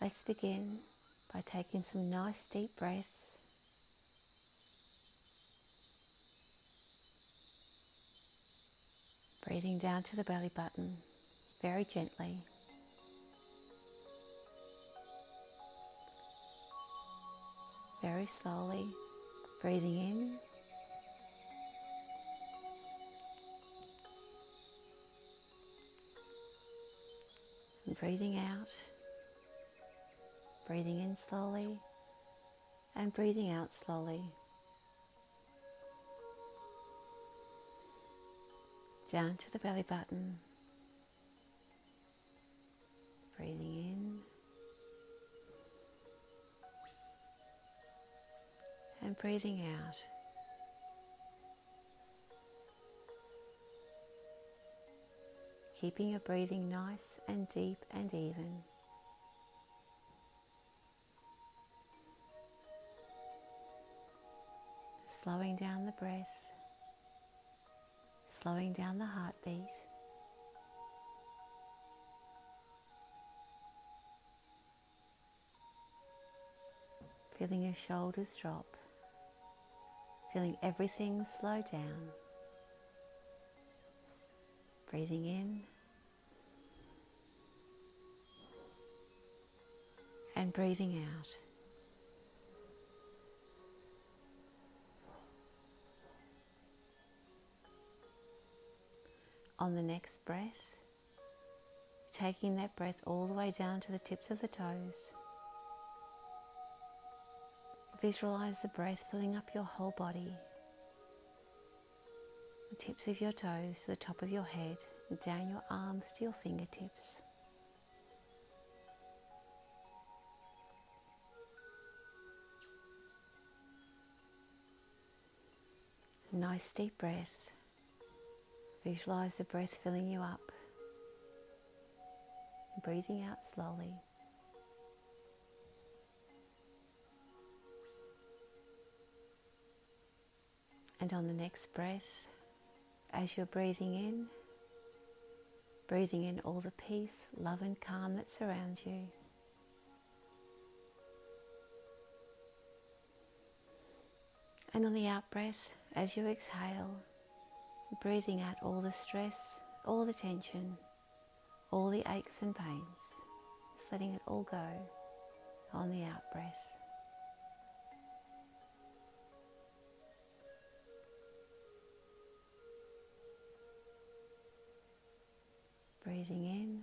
Let's begin by taking some nice deep breaths. Breathing down to the belly button very gently. Very slowly, breathing in and breathing out. Breathing in slowly and breathing out slowly. Down to the belly button. Breathing in and breathing out. Keeping your breathing nice and deep and even. Slowing down the breath, slowing down the heartbeat. Feeling your shoulders drop, feeling everything slow down. Breathing in and breathing out. On the next breath, taking that breath all the way down to the tips of the toes. Visualize the breath filling up your whole body. The tips of your toes to the top of your head and down your arms to your fingertips. Nice deep breath. Visualize the breath filling you up. And breathing out slowly. And on the next breath, as you're breathing in all the peace, love and calm that surrounds you. And on the out breath, as you exhale, breathing out all the stress, all the tension, all the aches and pains, just letting it all go on the out breath. Breathing in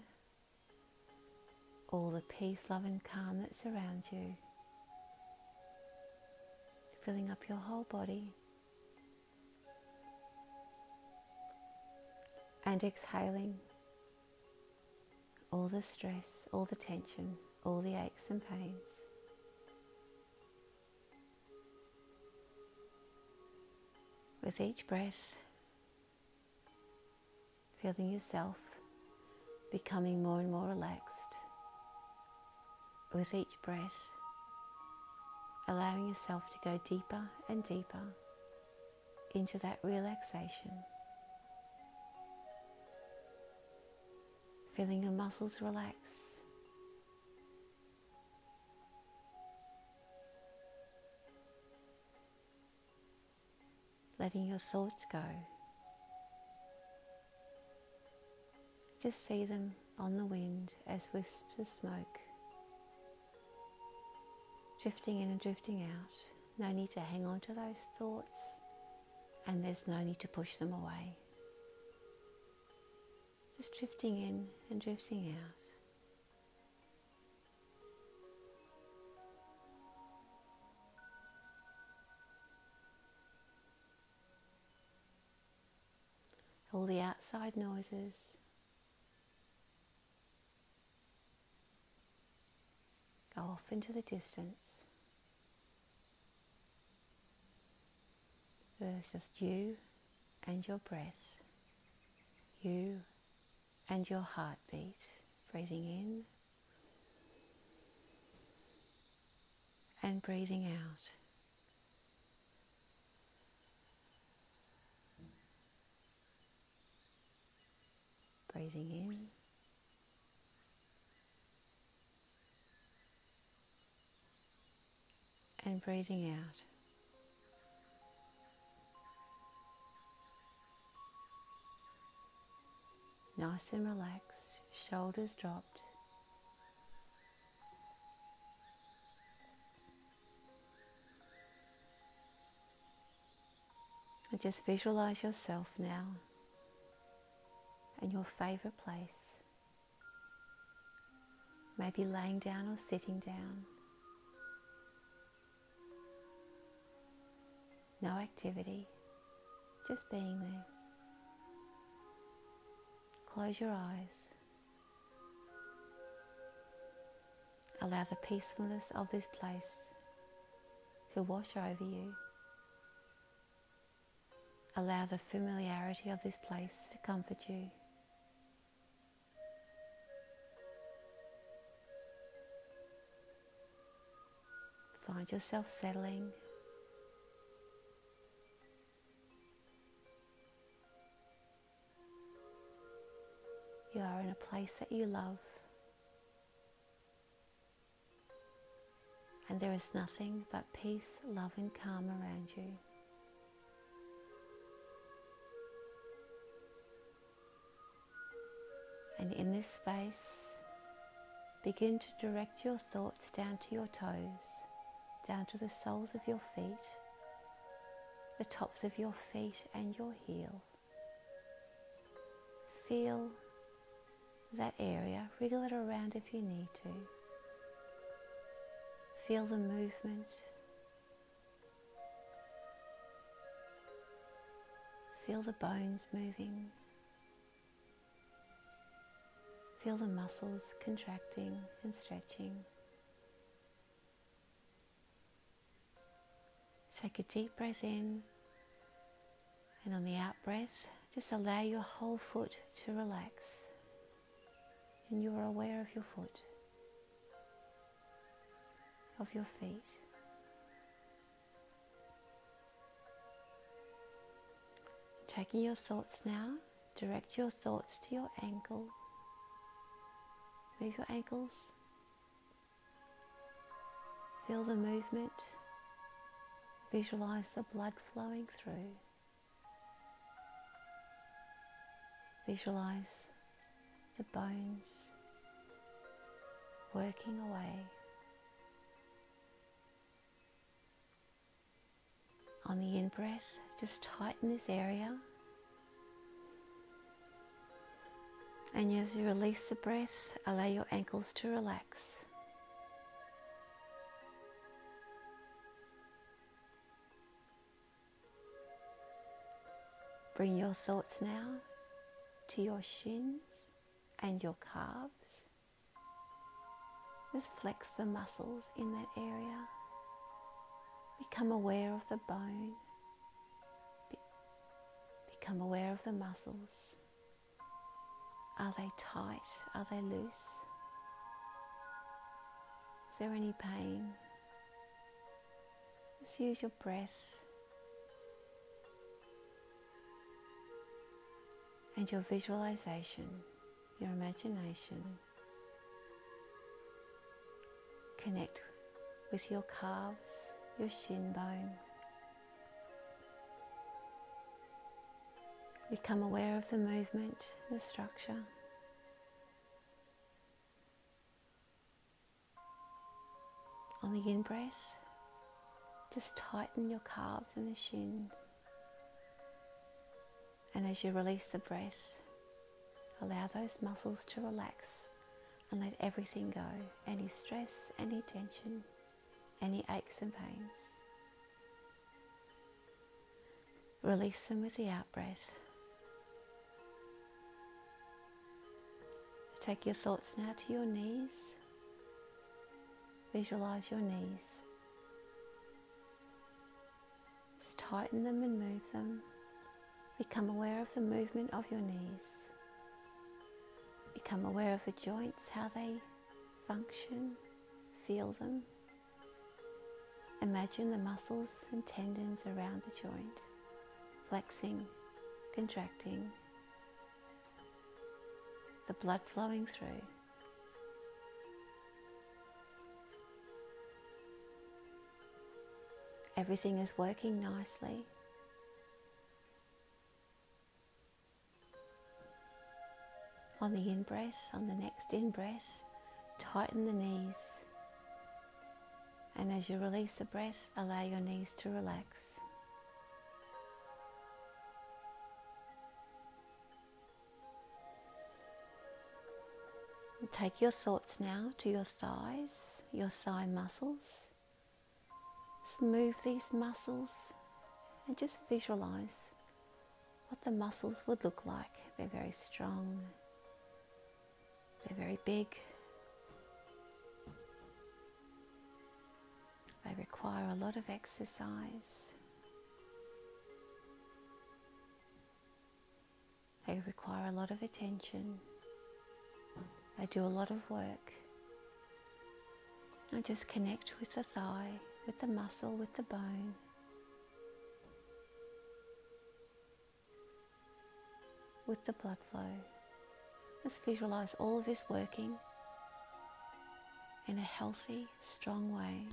all the peace, love and calm that surrounds you, filling up your whole body. And exhaling all the stress, all the tension, all the aches and pains. With each breath, feeling yourself becoming more and more relaxed. With each breath, allowing yourself to go deeper and deeper into that relaxation. Feeling your muscles relax. Letting your thoughts go. Just see them on the wind as wisps of smoke. Drifting in and drifting out. No need to hang on to those thoughts, and there's no need to push them away. Just drifting in and drifting out. All the outside noises go off into the distance. There's just you and your breath. You and your heartbeat, breathing in and breathing out. Breathing in and breathing out. Nice and relaxed, shoulders dropped. And just visualize yourself now in your favourite place. Maybe laying down or sitting down. No activity, just being there. Close your eyes. Allow the peacefulness of this place to wash over you. Allow the familiarity of this place to comfort you. Find yourself settling. You are in a place that you love, and there is nothing but peace, love and calm around you. And in this space, begin to direct your thoughts down to your toes, down to the soles of your feet, the tops of your feet and your heel. Feel that area, wriggle it around if you need to. Feel the movement. Feel the bones moving. Feel the muscles contracting and stretching. Take a deep breath in, and on the out breath, just allow your whole foot to relax. And you are aware of your foot, of your feet. Taking your thoughts now, direct your thoughts to your ankle. Move your ankles. Feel the movement. Visualize the blood flowing through. Visualize the bones working away. On the in-breath, just tighten this area. And as you release the breath, allow your ankles to relax. Bring your thoughts now to your shins and your calves. Just flex the muscles in that area. Become aware of the bone. Become aware of the muscles. Are they tight? Are they loose? Is there any pain? Just use your breath and your visualization, your imagination. Connect with your calves, your shin bone. Become aware of the movement, the structure. On the in-breath, just tighten your calves and the shin. And as you release the breath, allow those muscles to relax and let everything go. Any stress, any tension, any aches and pains. Release them with the out-breath. Take your thoughts now to your knees. Visualize your knees. Just tighten them and move them. Become aware of the movement of your knees. Become aware of the joints, how they function. Feel them. Imagine the muscles and tendons around the joint, flexing, contracting, the blood flowing through. everything is working nicely. On the in-breath, on the next in-breath, tighten the knees. And as you release the breath, allow your knees to relax. And take your thoughts now to your thighs, your thigh muscles. Smooth these muscles and just visualize what the muscles would look like. They're very strong. They're very big. They require a lot of exercise. They require a lot of attention. They do a lot of work. And just connect with the thigh, with the muscle, with the bone. With the blood flow. Just visualize all of this working in a healthy, strong way.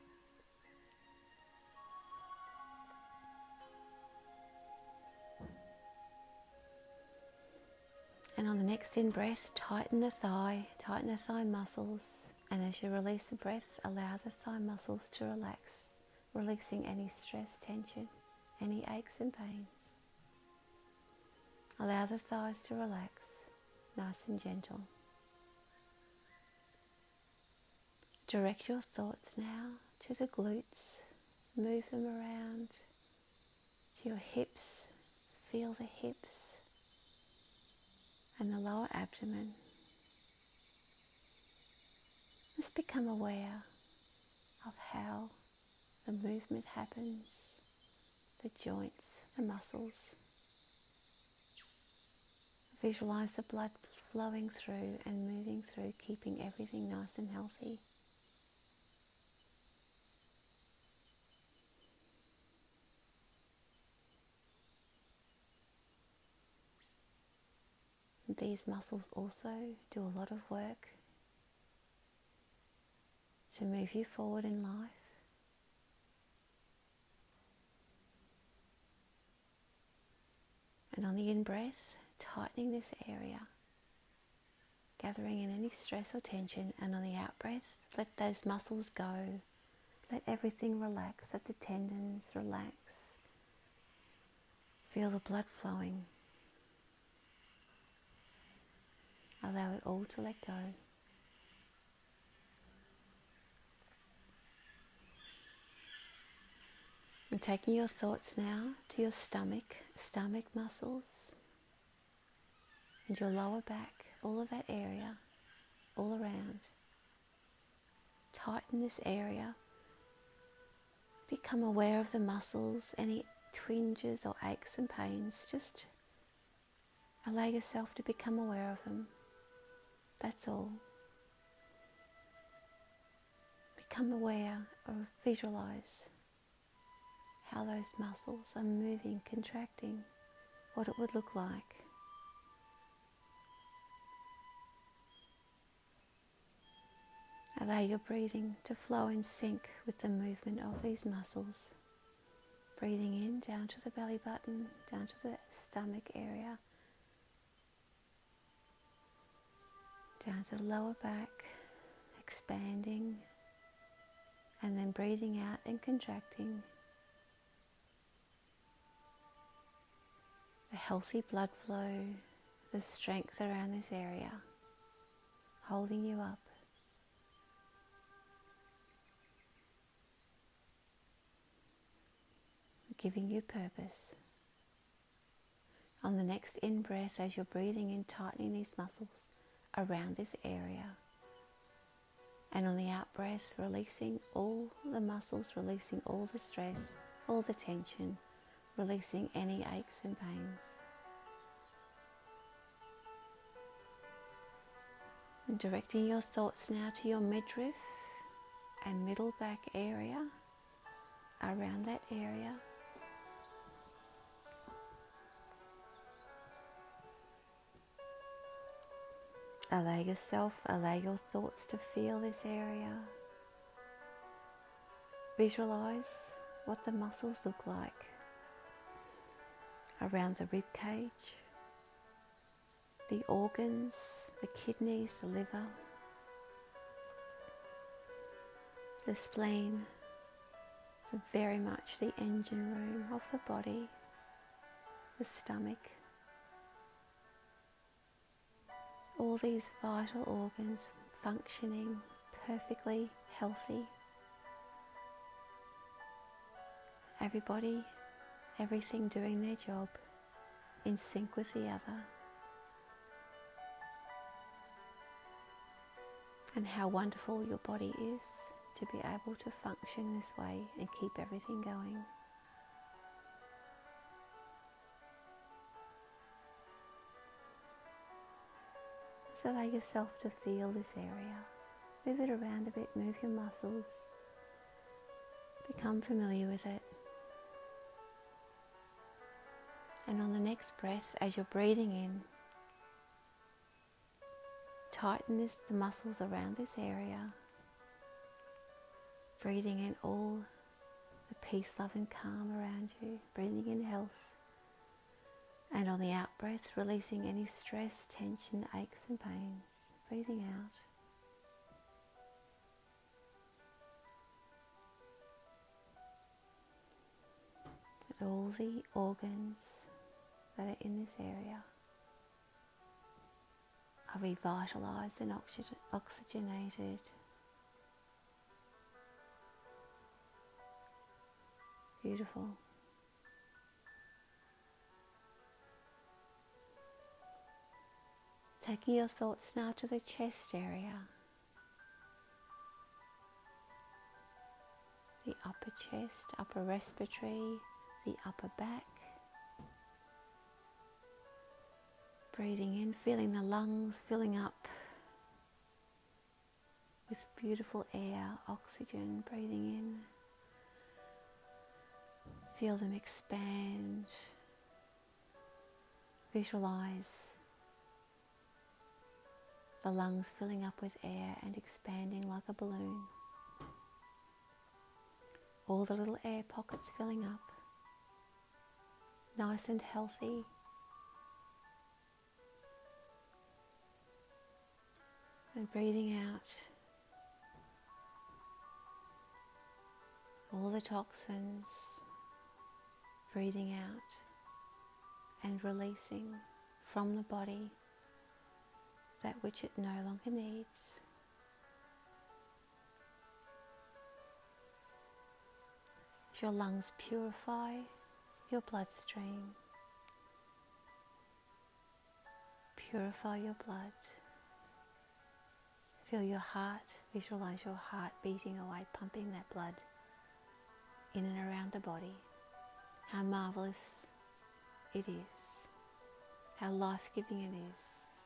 And on the next in-breath, tighten the thigh muscles. And as you release the breath, allow the thigh muscles to relax, releasing any stress, tension, any aches and pains. Allow the thighs to relax, nice and gentle. Direct your thoughts now to the glutes. Move them around to your hips. Feel the hips and the lower abdomen. Just become aware of how the movement happens, the joints, the muscles. Visualize the blood flowing through and moving through, keeping everything nice and healthy. These muscles also do a lot of work to move you forward in life. And on the in-breath, tightening this area, gathering in any stress or tension, and on the out-breath, let those muscles go. Let everything relax, let the tendons relax. Feel the blood flowing. Allow it all to let go. And taking your thoughts now to your stomach muscles, and your lower back, all of that area, all around. Tighten this area. Become aware of the muscles, any twinges or aches and pains. Just allow yourself to become aware of them. That's all. Become aware or visualize how those muscles are moving, contracting, what it would look like. Allow your breathing to flow in sync with the movement of these muscles. Breathing in down to the belly button, down to the stomach area, down to the lower back, expanding, and then breathing out and contracting. The healthy blood flow, the strength around this area, holding you up. Giving you purpose. On the in-breath, in-breath, as you're breathing in, tightening these muscles around this area. And on the out-breath, releasing all the muscles, releasing all the stress, all the tension, releasing any aches and pains. And directing your thoughts now to your midriff and middle back area, around that area. Allow your thoughts to feel this area. Visualize what the muscles look like around the rib cage, the organs, the kidneys, the liver, the spleen, so very much the engine room of the body, the stomach. All these vital organs functioning perfectly healthy. Everybody, everything doing their job in sync with the other. And how wonderful your body is to be able to function this way and keep everything going. So allow yourself to feel this area. Move it around a bit, move your muscles. Become familiar with it. And on the next breath, as you're breathing in, tighten the muscles around this area. Breathing in all the peace, love and calm around you. Breathing in health. And on the out breath, releasing any stress, tension, aches and pains. Breathing out. And all the organs that are in this area are revitalized and oxygenated. Beautiful. Taking your thoughts now to the chest area, the upper chest, upper respiratory, the upper back. Breathing in, feeling the lungs filling up with beautiful air, oxygen. Breathing in, feel them expand. Visualize the lungs filling up with air and expanding like a balloon. All the little air pockets filling up, nice and healthy. And breathing out all the toxins, breathing out and releasing from the body that which it no longer needs. As your lungs purify your bloodstream, purify your blood. Feel your heart, visualize your heart beating away, pumping that blood in and around the body. How marvelous it is, how life-giving it is,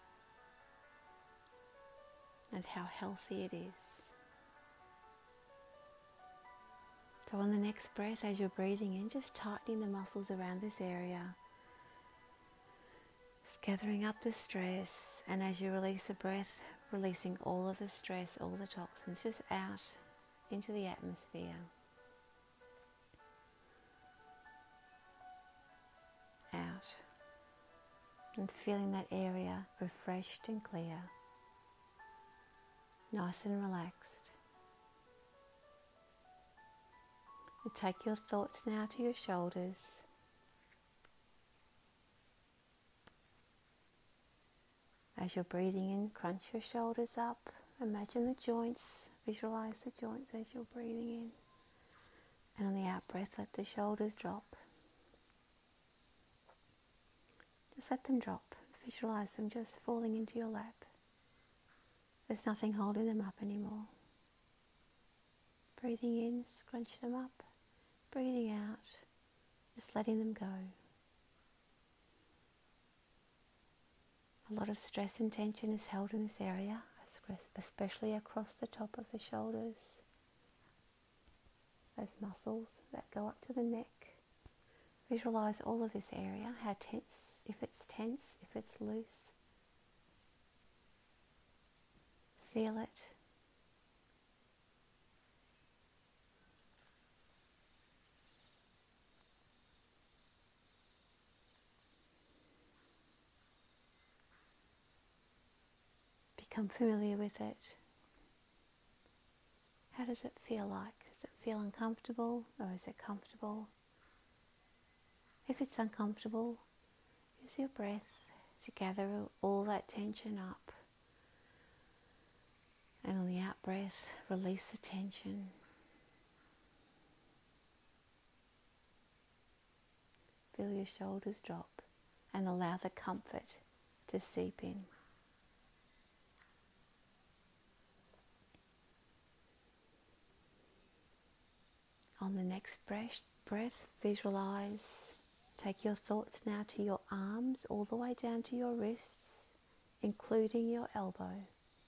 and how healthy it is. So on the next breath, as you're breathing in, just tightening the muscles around this area, just gathering up the stress, and as you release the breath, releasing all of the stress, all the toxins, just out into the atmosphere. Out. And feeling that area refreshed and clear. Nice and relaxed. And take your thoughts now to your shoulders. As you're breathing in, crunch your shoulders up. Imagine the joints. Visualize the joints as you're breathing in. And on the out breath, let the shoulders drop. Just let them drop. Visualize them just falling into your lap. There's nothing holding them up anymore. Breathing in, scrunch them up. Breathing out, just letting them go. A lot of stress and tension is held in this area, especially across the top of the shoulders. Those muscles that go up to the neck. Visualize all of this area, how tense, if it's loose. Feel it. Become familiar with it. How does it feel like? Does it feel uncomfortable or is it comfortable? If it's uncomfortable, use your breath to gather all that tension up. And on the out breath, release the tension. Feel your shoulders drop and allow the comfort to seep in. On the next breath, visualize. Take your thoughts now to your arms all the way down to your wrists, including your elbow.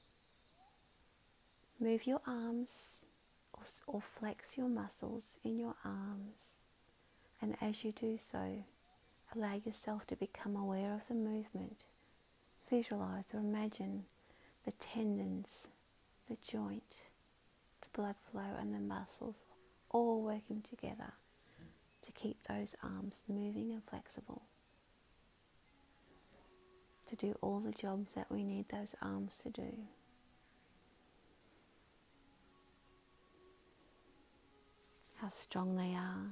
Move your arms or flex your muscles in your arms. And as you do so, allow yourself to become aware of the movement. Visualize or imagine the tendons, the joint, the blood flow and the muscles all working together to keep those arms moving and flexible. To do all the jobs that we need those arms to do. How strong they are,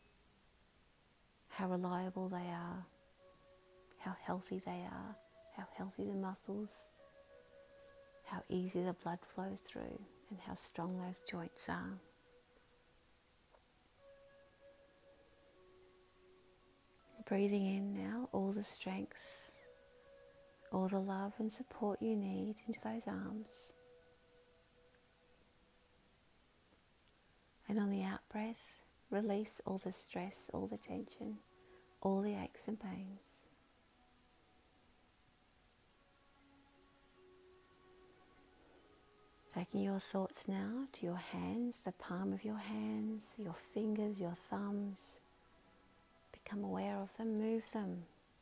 how reliable they are, how healthy they are, how healthy the muscles, how easy the blood flows through, and how strong those joints are. Breathing in now all the strength, all the love and support you need into those arms. And on the out breath, release all the stress, all the tension, all the aches and pains. Taking your thoughts now to your hands, the palm of your hands, your fingers, your thumbs. Become aware of them, move them.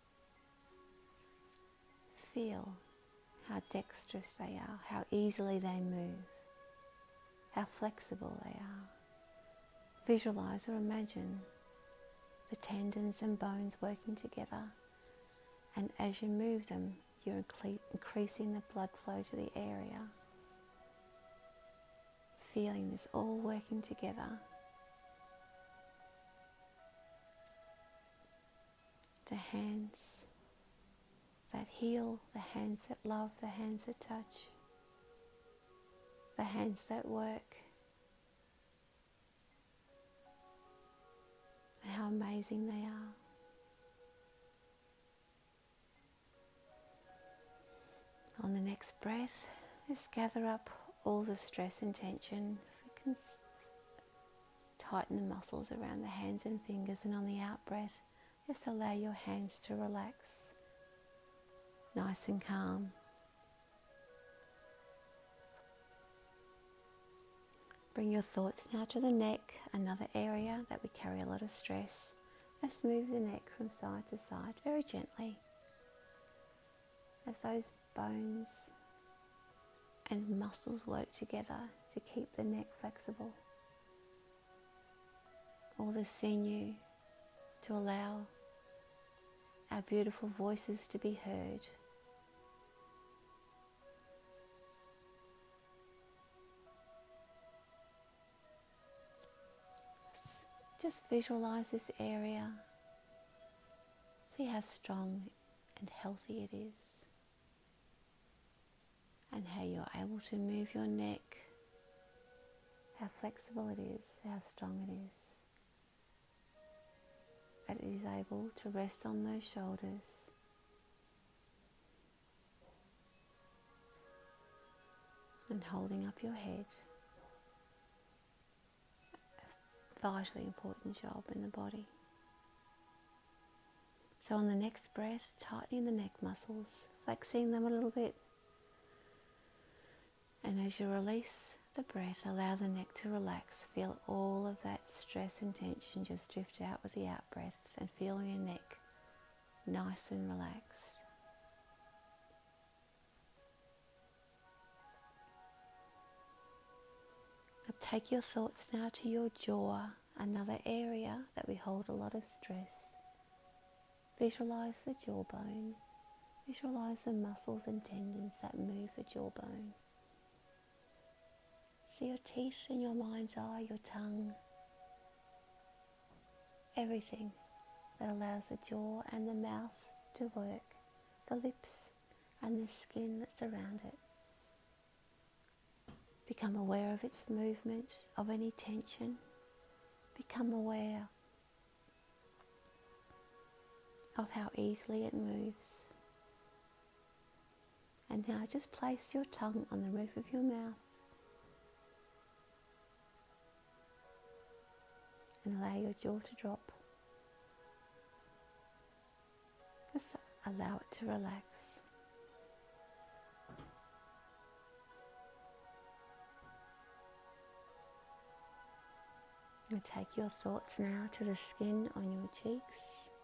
Feel how dexterous they are, how easily they move, how flexible they are. Visualize or imagine the tendons and bones working together, and as you move them, you're increasing the blood flow to the area. Feeling this all working together. The hands that heal, the hands that love, the hands that touch, the hands that work. How amazing they are. On the next breath, just gather up all the stress and tension. You can tighten the muscles around the hands and fingers, and on the out breath, just allow your hands to relax, nice and calm. Bring your thoughts now to the neck, another area that we carry a lot of stress. Just move the neck from side to side very gently as those bones and muscles work together to keep the neck flexible. All the sinew to allow our beautiful voices to be heard. Just visualize this area. See how strong and healthy it is, and how you're able to move your neck, how flexible it is, how strong it is. That it is able to rest on those shoulders. And holding up your head. A vitally important job in the body. So on the next breath, tightening the neck muscles, flexing them a little bit. And as you release the breath, allow the neck to relax. Feel all of that stress and tension just drift out with the out breath, and feel your neck nice and relaxed. Now take your thoughts now to your jaw, another area that we hold a lot of stress. Visualize the jawbone Visualize the muscles and tendons that move the jawbone. See your teeth in your mind's eye, your tongue, everything that allows the jaw and the mouth to work, the lips and the skin that's around it. Become aware of its movement, of any tension. Become aware of how easily it moves. And now just place your tongue on the roof of your mouth and allow your jaw to drop. Just allow it to relax. You take your thoughts now to the skin on your cheeks.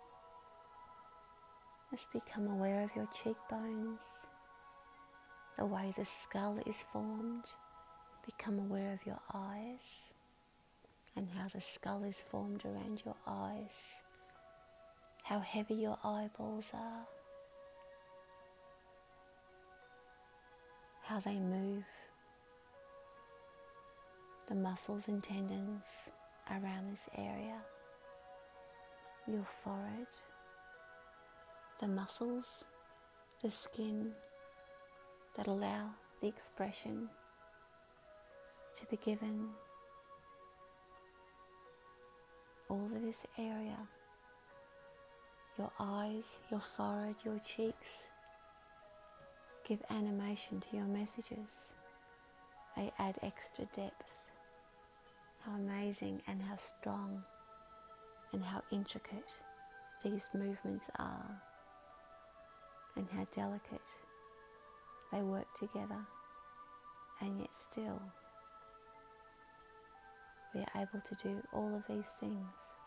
Just become aware of your cheekbones, the way the skull is formed. Become aware of your eyes and how the skull is formed around your eyes, how heavy your eyeballs are, how they move, the muscles and tendons around this area, your forehead, the muscles, the skin that allow the expression to be given. All of this area, your eyes, your forehead, your cheeks, give animation to your messages. They add extra depth. How amazing and how strong and how intricate these movements are, and how delicate they work together, and yet still we are able to do all of these things.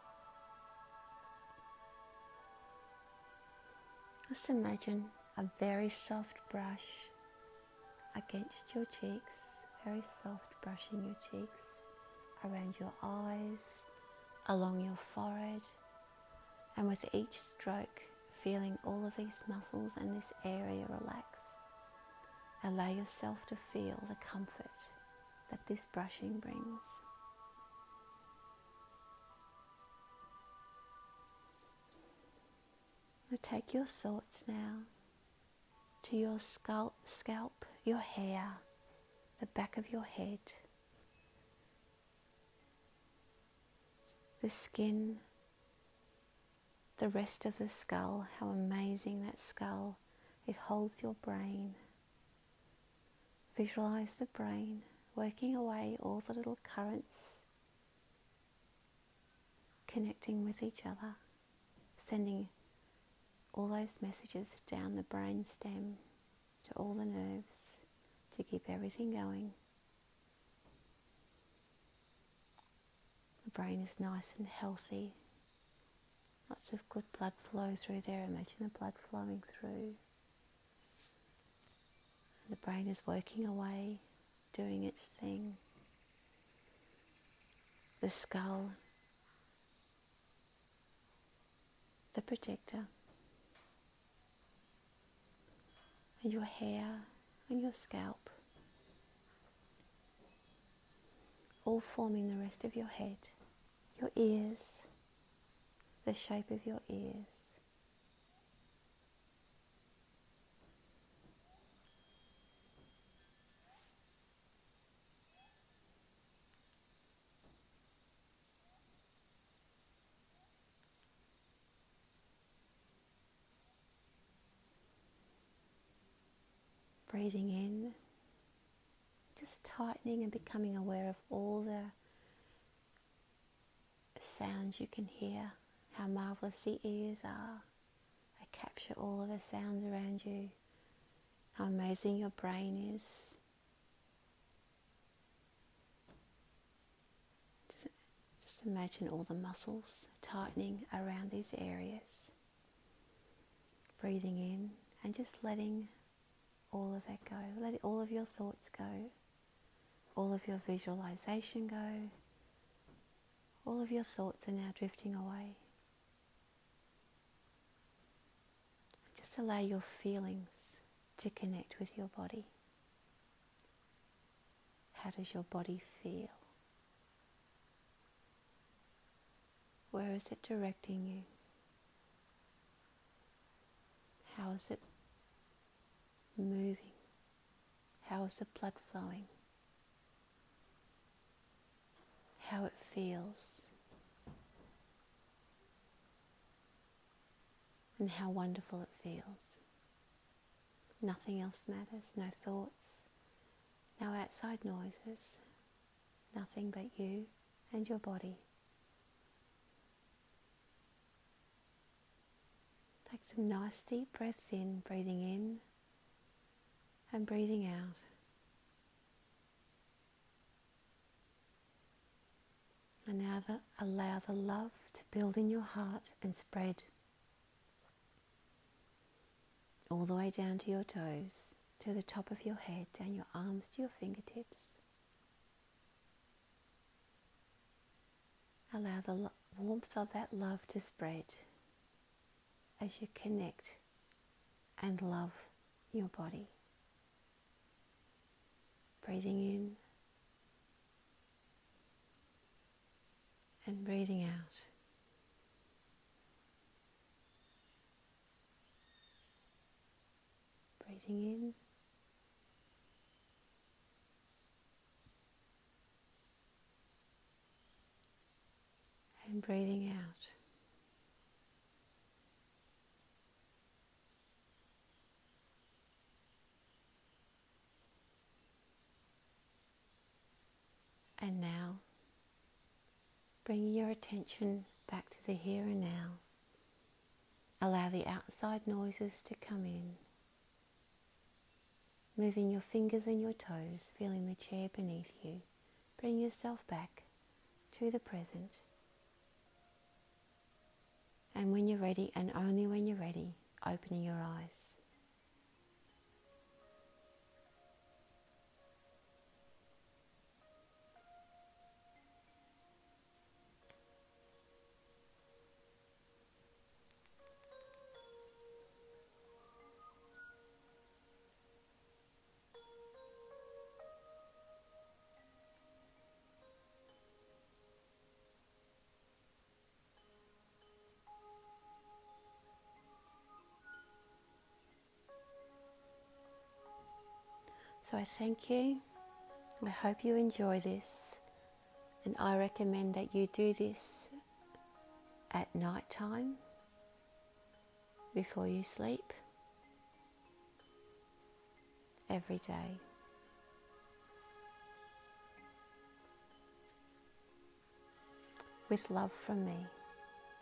Just imagine a very soft brush against your cheeks, very soft brushing your cheeks, around your eyes, along your forehead, and with each stroke feeling all of these muscles and this area relax. Allow yourself to feel the comfort that this brushing brings. Now take your thoughts now to your scalp, your hair, the back of your head, the skin, the rest of the skull, how amazing that skull, it holds your brain. Visualize the brain working away all the little currents, connecting with each other, sending all those messages down the brain stem to all the nerves to keep everything going. The brain is nice and healthy. Lots of good blood flow through there. Imagine the blood flowing through. The brain is working away, doing its thing. The skull, the protector, and your hair and your scalp, all forming the rest of your head, your ears, the shape of your ears. Breathing in, just tightening and becoming aware of all the sounds you can hear, how marvelous the ears are. They capture all of the sounds around you, how amazing your brain is. Just imagine all the muscles tightening around these areas. Breathing in and just letting all of that go. Let all of your thoughts go. All of your visualization go. All of your thoughts are now drifting away. Just just allow your feelings to connect with your body. How does your body feel? Where is it directing you? How is it moving? How is the blood flowing? How it feels? And how wonderful it feels. Nothing else matters, no thoughts, no outside noises, nothing but you and your body. Take some nice deep breaths in, breathing in and breathing out. And now allow the love to build in your heart and spread all the way down to your toes, to the top of your head, down your arms to your fingertips. Allow the warmth of that love to spread as you connect and love your body. Breathing in and breathing out. Breathing in and breathing out. And now, bringing your attention back to the here and now, allow the outside noises to come in. Moving your fingers and your toes, feeling the chair beneath you. Bring yourself back to the present. And when you're ready, and only when you're ready, opening your eyes. So I thank you. I hope you enjoy this. And I recommend that you do this at night time, before you sleep, every day. With love from me.